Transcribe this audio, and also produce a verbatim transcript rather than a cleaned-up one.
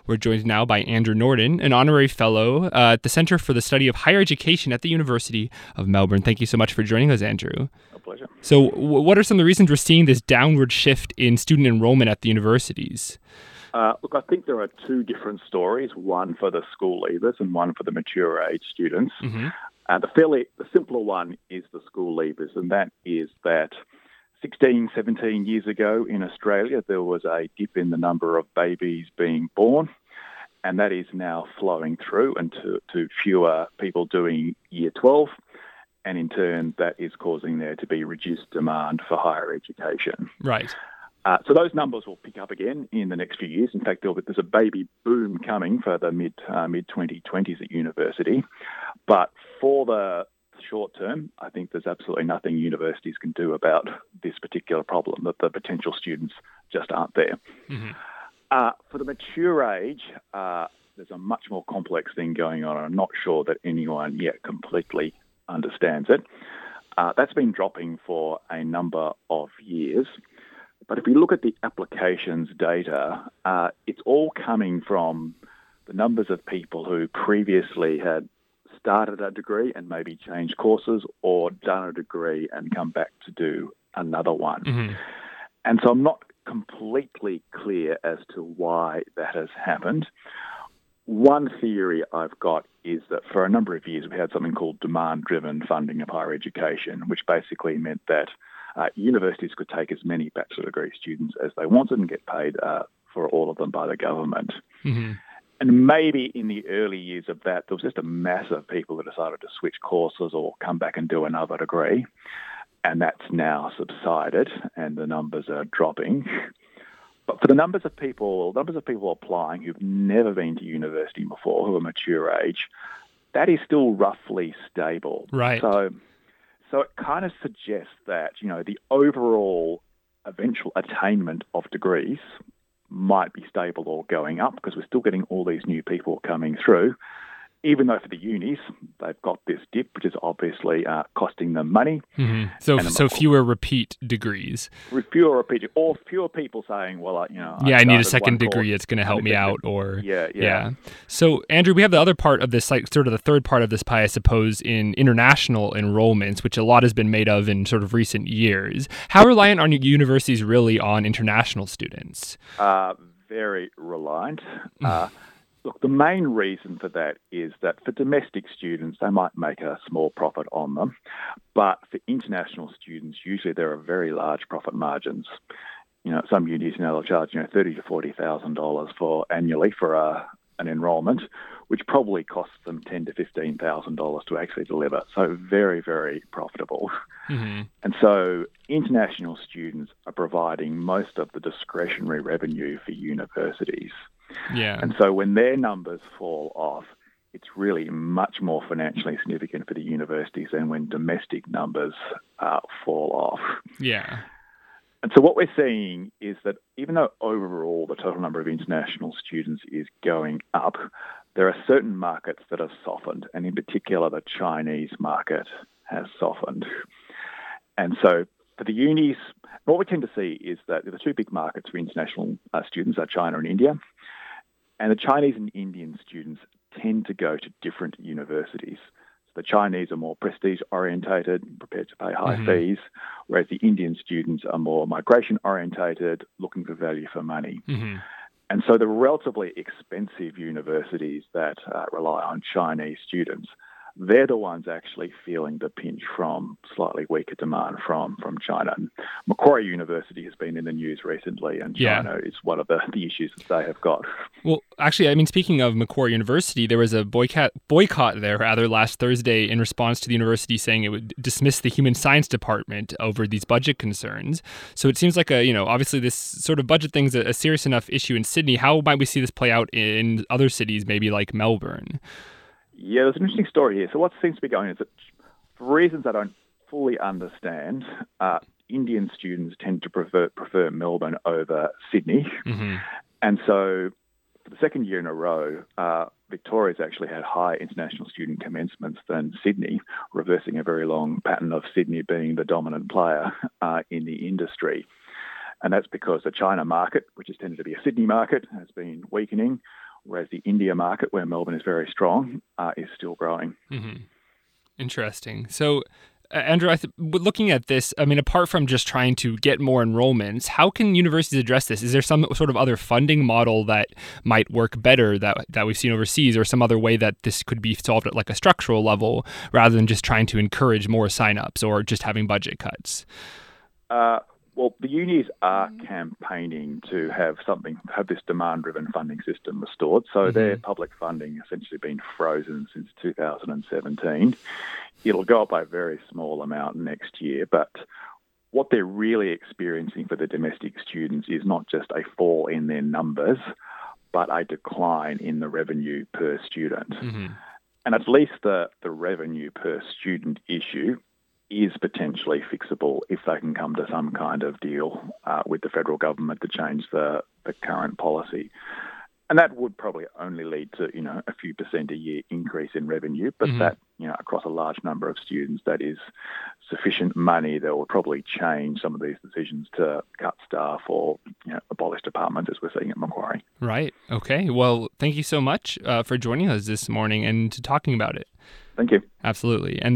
We're joined now by Andrew Norden, an honorary fellow uh, at the Centre for the Study of Higher Education at the University of Melbourne. Thank you so much for joining us, Andrew. A pleasure. So w- what are some of the reasons we're seeing this downward shift in student enrollment at the universities? Uh, look, I think there are two different stories, one for the school leavers and one for the mature age students. Mm-hmm. Uh, the fairly, the simpler one is the school leavers, and that is that sixteen, seventeen years ago in Australia, there was a dip in the number of babies being born, and that is now flowing through and to, to fewer people doing year twelve, and in turn, that is causing there to be reduced demand for higher education. Right. Uh, so those numbers will pick up again in the next few years. In fact, there'll be, there's a baby boom coming for the mid uh, mid twenty twenties at university. But for the short term, I think there's absolutely nothing universities can do about this particular problem, that the potential students just aren't there. Mm-hmm. Uh, for the mature age, uh, there's a much more complex thing going on, and I'm not sure that anyone yet completely understands it. Uh, that's been dropping for a number of years. But if we look at the applications data, uh, it's all coming from the numbers of people who previously had started a degree and maybe changed courses, or done a degree and come back to do another one. Mm-hmm. And so I'm not completely clear as to why that has happened. One theory I've got is that for a number of years we had something called demand-driven funding of higher education, which basically meant that Uh, universities could take as many bachelor degree students as they wanted and get paid uh, for all of them by the government. Mm-hmm. And maybe in the early years of that, there was just a mass of people that decided to switch courses or come back and do another degree. And that's now subsided and the numbers are dropping. But for the numbers of people, numbers of people applying who've never been to university before, who are mature age, that is still roughly stable. Right. So So it kind of suggests that, you know, the overall eventual attainment of degrees might be stable or going up, because we're still getting all these new people coming through, even though for the unis, they've got this dip, which is obviously uh, costing them money. Mm-hmm. So And so fewer repeat degrees. Fewer repeat, or fewer people saying, well, uh, you know... Yeah, I, I need a started second one course, degree. It's going to help me out, or... Yeah, yeah, yeah. So, Andrew, we have the other part of this, like sort of the third part of this pie, I suppose, in international enrollments, which a lot has been made of in sort of recent years. How reliant are universities really on international students? Uh, very reliant. Uh, Look, the main reason for that is that for domestic students, they might make a small profit on them. But for international students, usually there are very large profit margins. You know, some unis now they'll charge, you know, thirty thousand to forty thousand dollars for annually for a, an enrolment, which probably costs them ten thousand to fifteen thousand dollars to actually deliver. So very, very profitable. Mm-hmm. And so international students are providing most of the discretionary revenue for universities. Yeah. And so when their numbers fall off, it's really much more financially significant for the universities than when domestic numbers uh, fall off. Yeah. And so what we're seeing is that even though overall the total number of international students is going up, there are certain markets that have softened, and in particular the Chinese market has softened. And so for the unis, what we tend to see is that the two big markets for international uh, students are China and India. And the Chinese and Indian students tend to go to different universities. So the Chinese are more prestige-orientated, prepared to pay high mm-hmm. fees, whereas the Indian students are more migration-orientated, looking for value for money. Mm-hmm. And so the relatively expensive universities that uh, rely on Chinese students, they're the ones actually feeling the pinch from slightly weaker demand from, from China. And Macquarie University has been in the news recently, and China yeah. is one of the, the issues that they have got. Well, actually, I mean, speaking of Macquarie University, there was a boycott, boycott there, rather, last Thursday in response to the university saying it would dismiss the Human Science Department over these budget concerns. So it seems like, a you know, obviously this sort of budget thing's a, a serious enough issue in Sydney. How might we see this play out in other cities, maybe like Melbourne? Yeah, there's an interesting story here. So what seems to be going is that for reasons I don't fully understand, uh, Indian students tend to prefer, prefer Melbourne over Sydney. Mm-hmm. And so for the second year in a row, uh, Victoria's actually had higher international student commencements than Sydney, reversing a very long pattern of Sydney being the dominant player uh, in the industry. And that's because the China market, which has tended to be a Sydney market, has been weakening, whereas the India market, where Melbourne is very strong, uh, is still growing. Mm-hmm. Interesting. So, uh, Andrew, I th- looking at this, I mean, apart from just trying to get more enrollments, how can universities address this? Is there some sort of other funding model that might work better that that we've seen overseas, or some other way that this could be solved at like a structural level rather than just trying to encourage more signups or just having budget cuts? Uh, well, the unis are campaigning to have something, have this demand-driven funding system restored. So mm-hmm. their public funding essentially been frozen since two thousand seventeen. It'll go up by a very small amount next year, but what they're really experiencing for the domestic students is not just a fall in their numbers, but a decline in the revenue per student. Mm-hmm. And at least the, the revenue per student issue is potentially fixable if they can come to some kind of deal uh, with the federal government to change the, the current policy. And that would probably only lead to, you know, a few percent a year increase in revenue, but mm-hmm. that, you know, across a large number of students, that is sufficient money that will probably change some of these decisions to cut staff or, you know, abolish departments as we're seeing at Macquarie. Right. Okay. Well, thank you so much uh, for joining us this morning and talking about it. Thank you. Absolutely. And